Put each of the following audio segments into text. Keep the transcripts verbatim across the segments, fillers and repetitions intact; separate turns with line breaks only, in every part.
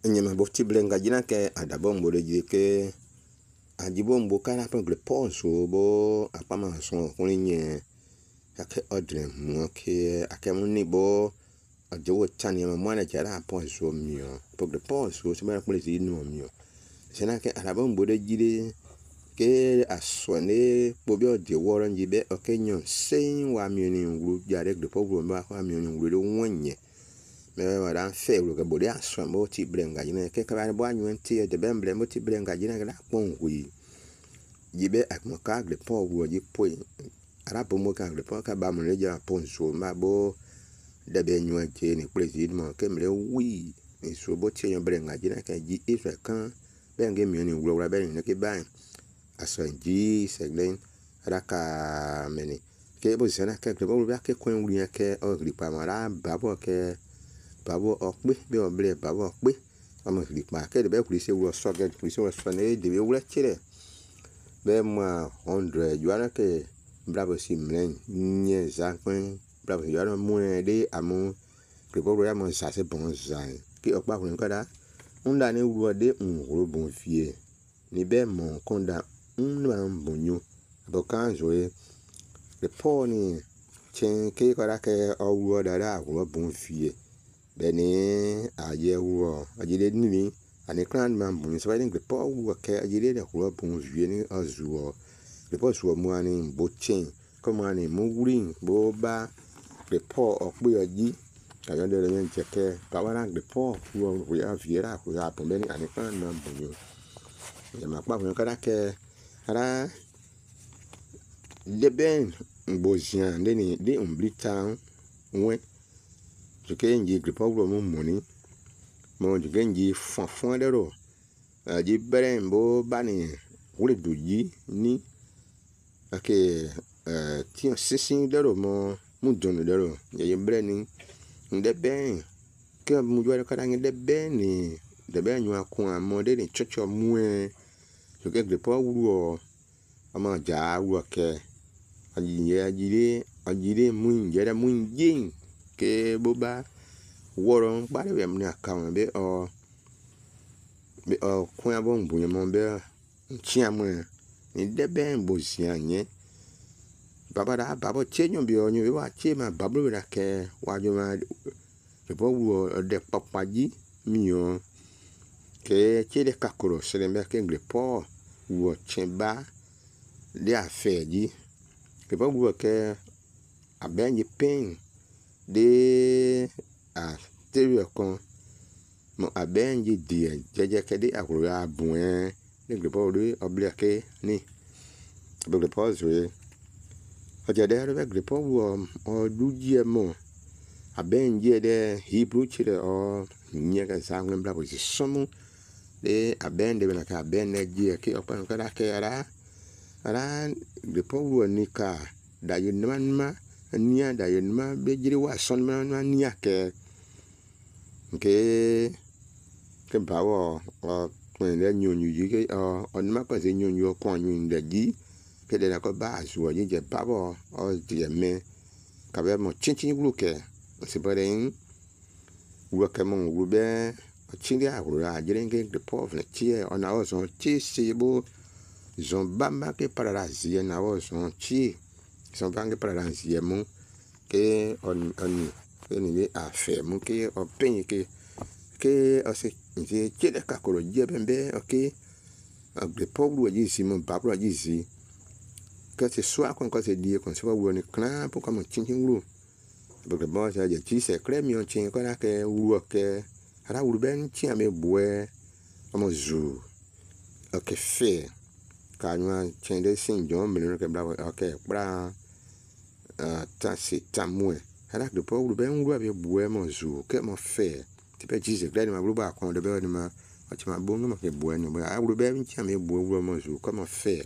nyama bofti blenga jina ke adabo mbo de ke ajibo mbo kara pe gre pause bo apama so kunye ake odre mo ke ake munni bo ajo tani ma mwana jara pause mio pe gre pause so ma ko le no mio sena ke adabo mbo de jide ke aswane bo bi ode woro njibe okenyo sein wa mio ni ngru jare gre pause mba kwa mio ni ngru wonye me wa dan fe lu ke bodi aswa mo ti blenga jina ke ka ba bo anyu nti de bemble mo ti blenga jina ga pon wi jibe akmo ka gre po wo ji poi ara po mo ka gre po ka ba mo le ja pon so ma bo de be nyu je ni president mo ke mle wi ni so bo ti yan blenga jina ke ji ife kan be nge mi ni wo ra be ni ke ba aswa ji seglen ara ka meni ke bo sena ke gre po wo ba ke kon wi ke o gri pa mara ba bo ke babo okpe be oble babo okpe ama gri pa ke de be kuri se wo so ge kuri se wo so ne de be wo chire be ma one hundred yuana ke bravo si mlen nye za kun bravo yuana mu de amu ke bo ya mo sa se bon za ki okpa kun kada unda ni wo de un bon fie ni be mo konda un ma bonyo bo kan joe le poni chen ke kada ke o wo da da wo bon fie beni aye wo ajide nimi ani clan man bu so ba ngre po wo ke ajide de ko bon vie ni azuo le po so mu ani bo chen ko mu ani mu wuri bo ba le po okpe oji ayo de le cheke pa wa ngre po wo wo ya viera ko ya po beni ani clan man bu yo ya ma pa ko kada ke ara de ben bo jian de ni de umbli town we ke nji gripo wo mo moni mo je nji fon fon de ro ji beren bo bani wure doji ni ake eh ti sisin de ro mo mu don de ro ye beren ni nde ben ke mu jo ka dan de ben ni de ben yu akun amo de ni chocho mu e je ke gripo wo ama ja wo ke aji ye ajire ajire mu nje mu nje ke boba woro ba le mi account be o be o kun abon bu mo be chiamu ni de ben bo sianye baba da baba chenyo bi onyu wa chema bablu da ke wa jo ma ke bo wo de papaji mi o ke che de kakoro se le me ke ngre po wo chemba de afeji ke bo wo ke abenji pen de a stereo kon mo abenji die jeje ke de akuru abun ni gbe bo ri obleke ni gbe pause we oje de re gbe po wo o duje mo abenji de hebrew chire o nye ka sa ngem bla bo somu de abende na ka abende je ke o pa ka ke ara ara gbe po wo ni ka da yin man ma nia da yin ma be jiri wa son ma nia ke ke ke bawo o kun le nyonyu yi ke o on ma ko se nyonyu ko nyu ndaji ke de na ko ba azu o je bawo o je me ka be mo chinchin glu ke se baren wo ke mo wo be o chiri a wo a jire nge de pov le tie on a o son ti se bo zon ba ma ke pararazie na o son ti son bange pararazie mo ke on on ni a fe mo ke o pen ke ke o se je chede ka koro je bembe okay a gre pobru ji si mo babru ji si ka se swa kon ko se die kon se wo ni klan po comme chinchin ru bo ke bo se je ti se kremi on chin ko na ke wu ke ara wu ben chi ame bue o mo zu o ke fe ka nwa chen de sin jo me no ke bra okay bra ah ta si tamwe ara gre pobru ben wu abi bue mo zu ke mo fe ti pe ji se gre ni ma bru ba kon de be ni ma o ti ma bo no ma ke bue ni ba wu ben chi ame bue wu mo zu ko mo fe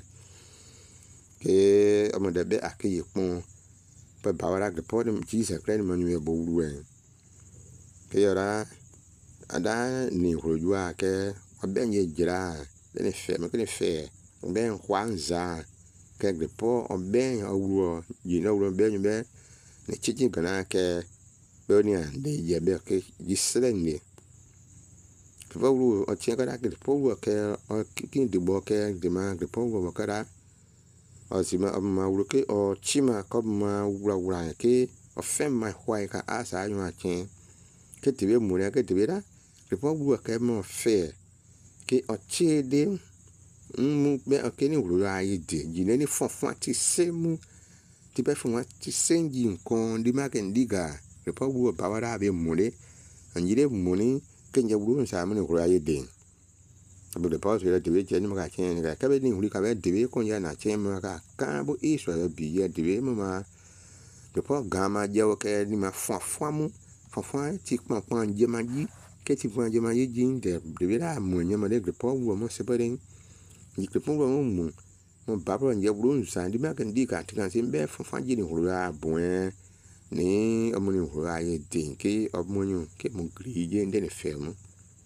ke amo de be akeye pon pe bawara gre po dem ji se gre ni ma ni e bo wu en ke yara ada ni rojua ke obenye jira ni fe me ke ni fe ben kwanza ke gre po oben awuro yi na wuro ben be ni chichi kana ke be ni ande ye be ke ji selenge Gripau o chen kada gripau ke o kin de bo ke de ma gripau bo kada o si ma ma wuro ke o chima ko ma wura wura ke o fem ma hwai ka asa nyu a chen ke te be mu ne ke te be da gripau ke mo fe ke o che de mu be o ke ni wuro ayi de ji ne ni fonfon ti se mu ti be fun wa ti senji nkan di ma ke ndiga gripau ba wa da be mu le anjire mu ni ke nje wuro sa mu ni wuro ayi de abu de pause la de je ni ma ka chen ga ka be ni wuri ka be de ko ya na chen ma ka ka bo iso bi ye de ma de po ga ma je o ke ni ma fonfon mu fonfon ti pon pon je ma ji ke ti pon je ma ji ji de de la mu nya ma de gripau mo se pe den ni gripau mo mu mo ba bro nje wuro sa di ma ke ndiga ti kan se be fonfon ji ni wuro a bon ni ọmọ ni wuro ayi de ke ọmọ yun ke mo gri je nde ne fe mu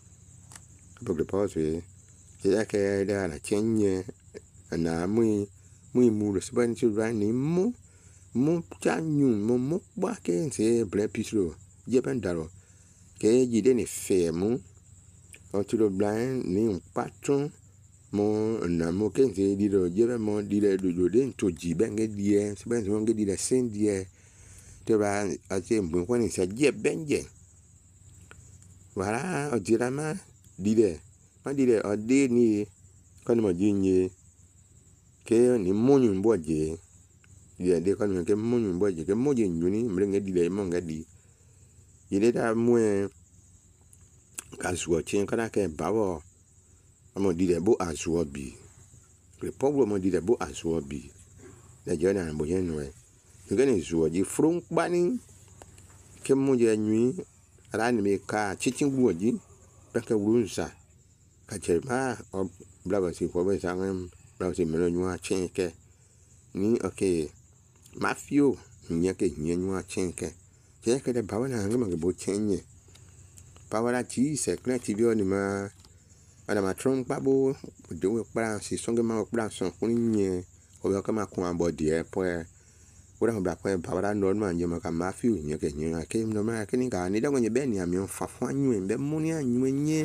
abu de pause ya ke da na chenye na mu mu mu lo sban ti ra ni mu mu cha nyu mu mu ba ke se bre pisro je ben daro ke ji de ne fe mu o ti lo blind ni un patron mo na mo ke se di lo je ben mo di le do de to ji ben ge di e se ben so ge di le sen di e te ba a se mbu ko ni se je ben je wala o dira ma di le ma di le o de ni ko ni mo ji nye ke ni mo nyu bo je di de ko ni ke mo nyu bo je ke mo je nyu ni mre nge di le mo nge di ile da mo e ka suo chen kana ke ba wo mo di le bo azuo bi le powo mo di le bo azuo bi le je na bo yen no e ke ni zuo ji frun pani ke mo je nyu ara ni me ka chichin guo ji pe ke wurun sa ka che ma o bravo si ko be sa ngam bravo si me no nyu a chen ke ni okay mafio nya ke nya nyu a chen ke je ke de ba na ngam ke bo chen nye pa wala ti se kle ti bi oni ma ada ma tron pa bo de we pa si songe ma pa son kun nye o be ka ma kun abo die po e ora ho bla po pa wala no ma nya ma ka mafio nya ke nya ke no ma ke ni ga ni da nge be ni ami fa fa nyu be mu ni anyu nye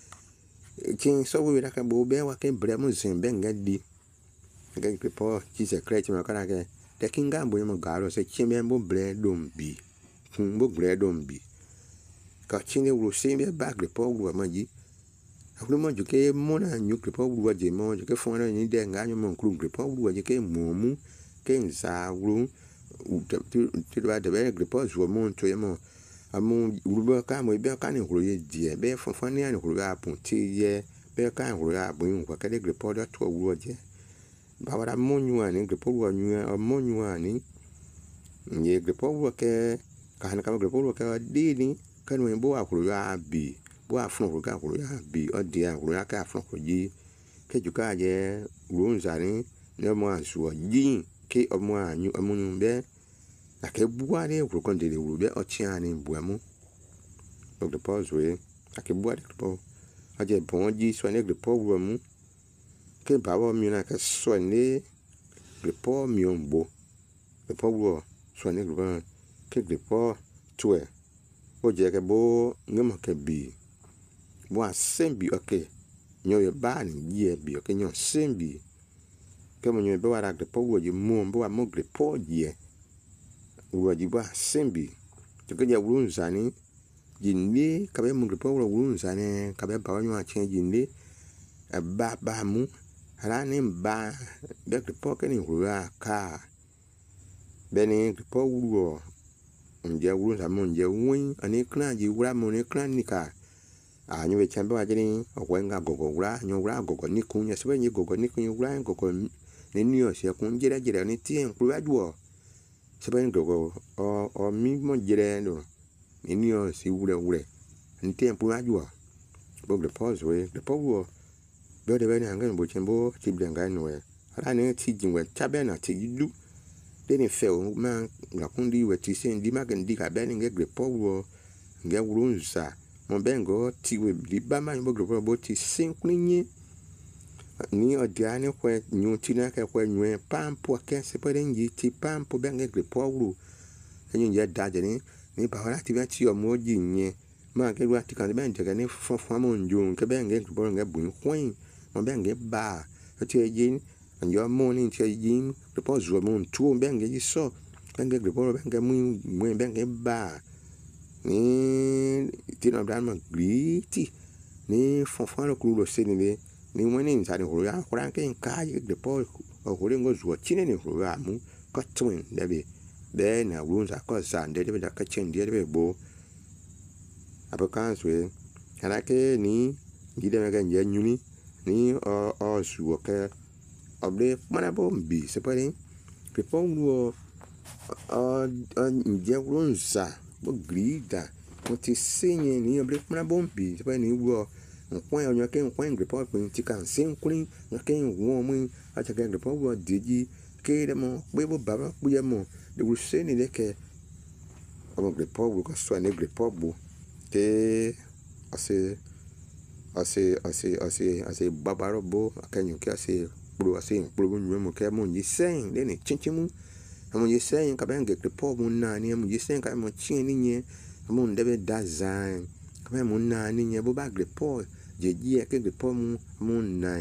kin so we da ka bo be wa ke bre mu sin be nga di ke ke po ti se kle ti ma ka ke de kin ga bo mo ga ro se chi me bo bre dom bi kun bo bre dom bi ka chi ne wo se be ba gre po wo ma ji aflo mo ju ke mo na nyu gre po wo je mo ju ke fo na ni de nga nyu mo kru gre po wo je ke mo mu ke nsa wo ti ti ba de be gre po zo mo to ye mo amu uruba ka mo be ka ni huru ye die be fonfon ni ani huru ga pun ti ye be ka huru ga bun ko ka de gre po da to wo je ba wara mo nyu ani gre po wo nyu mo nyu ani ye gre po wo ke ka han ka gre po wo ke di ni ka no bo a huru ga bi bo a fun huru ga huru ga bi o di a huru ga ka fun ko ji ke ju ka je wo nza ni ne mo asu ji ke o mo anyu o mo nyu be la ke bua de ko kon de wo be o chi ani bua mu donc de pause we la ke bua de po a je bon ji so ne de po wo mu ke ba wo mi na ke so ne de po mi on bo de po wo so ne de ke de po tue o je ke bo ngem ke bi bo a sembi okay nyo ye ba ni ye bi okay nyo sembi ke mo nyo be wa de po wo je mu bo a mo de po je wo ji ba sembi to ke ya wurun zani jinni ka be mu de po wurun zani ka be ba nyu a chen jinni ba ba mu ara ni ba de po ke ni wura ka be ni po wuro nje wurun za mo nje win ani kran ji wura mo ni kran ni ka a nyu be chen ba je ni o nga gogo wura nyu wura gogo ni kun ye se be ni gogo ni kun wura gogo ni ni o se kun jere jere ni ti en kru ajuo se be gogo o o mi mo jere no ni ni o si wure wure ni ti en kru ajuo bo de pause we de po wo be de be ni angan bo chen bo ti blen ga no e ara ni ti jinwe chabe na ti du de ni fe o ma la kun di we ti sen di ma kan di ka be ni nge po wo nge wurun sa mo bengo ti we di ba ma bo gro bo ti sin kunye ni o dia ni kwe nyu ti na ke kwe nyu pampo ke se pe ngi ti pampo be nge po wo enyu je da je ni ni ba wala ti ba ti o mo ji nye ma ke wa ti kan ben je ne fo fo mo nju ke ben ge bo nge bu kwin mo ben ge ba ti ejin and your morning ti ejin the pos zo mo tu ben ge so ben ge bo ben ge mu mu ben ge ba ni ti no dan ma griti ni fo fo lo ku lo se ni ni mo ni sa ni ho ya ko ran ke ka ye the pos o ko le ngo zo chi ne ni ho ya mu ko twin de be be na wu sa ko sa de de da ka chen de be bo abakan swe kana ke ni gide me kan je nyuni ni o o su ke oble mana bombi se pare ke pongo o nje wonza bo grida mo ti senye ni oble mana bombi se pare ni wo nkwon onyo ke nkwon grepo pin ti kan sen kurin ke won mu a ta ke grepo wo deji ke de mo pe bo baba pe mo de wo se ni de ke o grepo wo ko so ni grepo bo ke ase ase ase ase ase babaro bo akanyo ke ase pro ase pro nyu mo ke mo yi sen de ni chinchimu mo yi sen ka ben ge po mo na ni mo yi sen ka mo chin ni nye mo ndebe dazan ka ben mo na ni nye bo ba gre po je ji e ke gre po mo mo na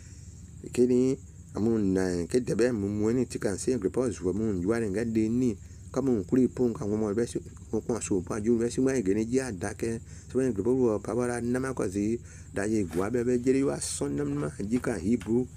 ke ni mo na ke debe mo mo ni ti kan se gre po zo mo nyu ari nga de ni kama kuri pon kan mo be si ko ko so pa ju be si ma ge ni ji adake so en gbo wo pa bara na ma ko si da ye gwa be be jeri wa son na ma ji ka hibu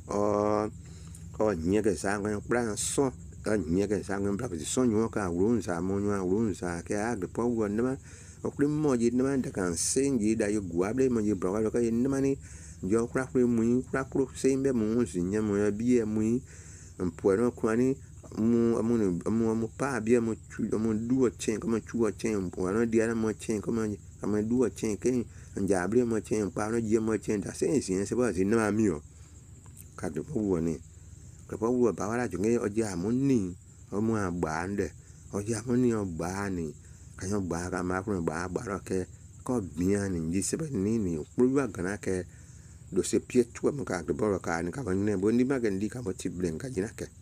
o o nye ke sa ngwan plan so o nye ke sa ngwan plan si son yo ka wurun sa mo nyu wurun sa ke a gbo po wo na ma o kuri mo ji na ma da kan sen ji da ye gwa be mo ji bro ka ye na ma ni jo kra kuri mu kra kru se be mo si nya mo bi e mu mpo no kwani mu amu amu amu pa bia mu chu amu duo chen kama chuo chen po no dia mo chen kama kama duo chen ke nja bri mo chen pa no je mo chen da sen sin se ba sin na mi o ka de po wo ni ka po wo ba wala junge o ja mu ni o mu agba nde o ja mu ni o gba ni ka yo gba ka ma ko gba gba ro ke ko bia ni ji se ba ni ni pro wa gana ke do se pie tu mo ka de bo ka ni ka ba ne bo ni ma ga ndi ka bo ti blen ka jina ke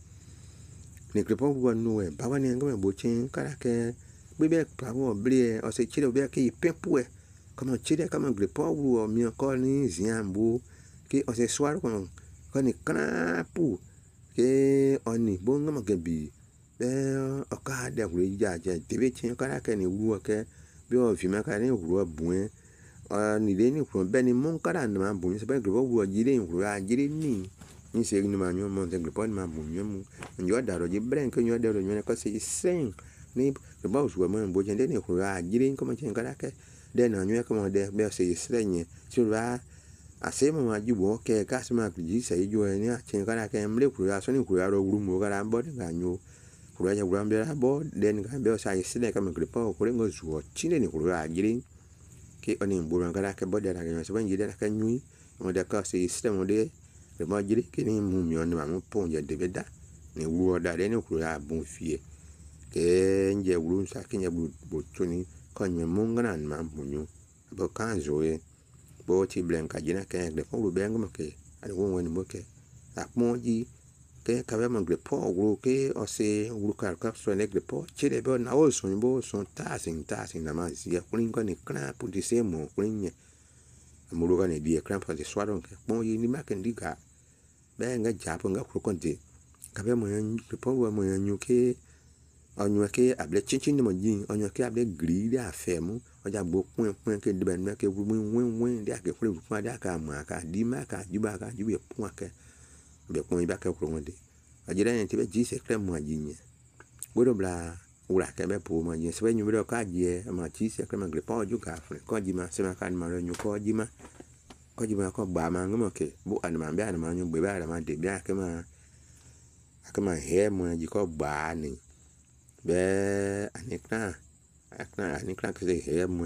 ni grepo wo no e ba wa ni ngam bo chen kara ke bi be pa wo bli o se chire be ke pepu e kama chire kama grepo wo mi ko ni ziambu ke o se swar ko ko ni kana pu ke oni bo ngam ke bi be o ka de wo ja ja de be chen kara ke ni wo ke bi o fi ma ka ni wo buen o ni de ni ko be ni mon kara na bu se be grepo wo jire wo a jire ni ni se ni ma nyo mo de grepo ni ma bu nyo mu nyo da ro ji bren ke nyo da ro nyo ko se sen ni the boss wo mo bo chen de ni ko a jire ko mo chen kara ke de na nyo ko mo de be se srenye so ra ase mo ma ji wo ke ka se ma ji se jo ni a chen kara ke mle ko a so ni ko a ro gru mo kara bo de ga nyo ko ya gru ambe bo de ni ga be sa se de ka mo grepo ko le ngo zuo chin de ni ko a jire ke oni bo ran kara ke bo de ra ke so ban ji de ka nyu mo de ka se se mo de le mo jire ke ni mu mi on ma mo pon je de be da ni wo da de ni ko ya bun fie ke nje wuru sa ke nje bu bo tuni ko nyi mo ngana ma bunyu bo kan zo e bo ti blen ka jina ke de ko be ngam ke ani wo woni mo ke a mo ji ke ka be mo gre po wo ke o se wuru ka ka so ne gre po chi de bo na o so bo so ta sin ta sin na ma si ya kulin ko ni kra pu di se mo kulin ye mo ro ga ne bi e kra pa de swaro ke mo yi ni ma ke ndiga be nga ja po nga ko ko de ka be mo gre po wo mo nyu ke onyo ke able chinchin ni mo jin onyo ke able gri da femu oja gbo kun kun ke de ben ke wu win win de ke kure kun da ka ma ka di ma ka juba ka jube pun ke be kun ba ke kuro de ajira ni ti be ji se krem mo ajin bodo bla ura ke be pu mo jin se be nyu be ka je ma ti se krem gre po ju ka fre ko ji ma se ma kan ma ro nyu ko ji ma ko ji ma ko ba ma ngmo ke bu an ma be an ma nyu be ba ma de ba ke ma aka ma he mo ji ko ba ni be anikna akna anikna ke se he mo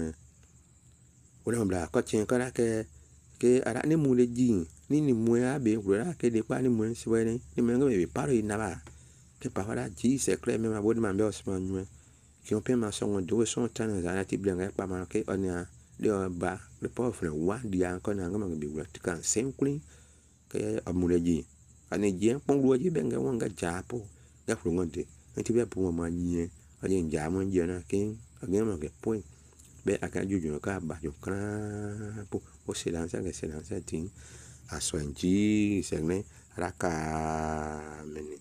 wona bla ko chen kara ke ke ara ni mu le ji ni ni mu ya be wura ke de pa ni mu se we ni ni me be paro ina ba ke pa wala ji se kre me ma bod ma be osma nyu ki on pe ma so ngo do so tan za na ti blenga pa ma ke onia de ba le po fre wa di an ko na ngama be wura ti kan sen kulin ke amule ji ani je pon ruo ji be nga wanga japo ga fru ngonde ti be pu ma nye ani nja mo je na kin age ma ke point be aka juju ka ba jo kran po o se lanza que se lanza tin a so enji se ne raka meni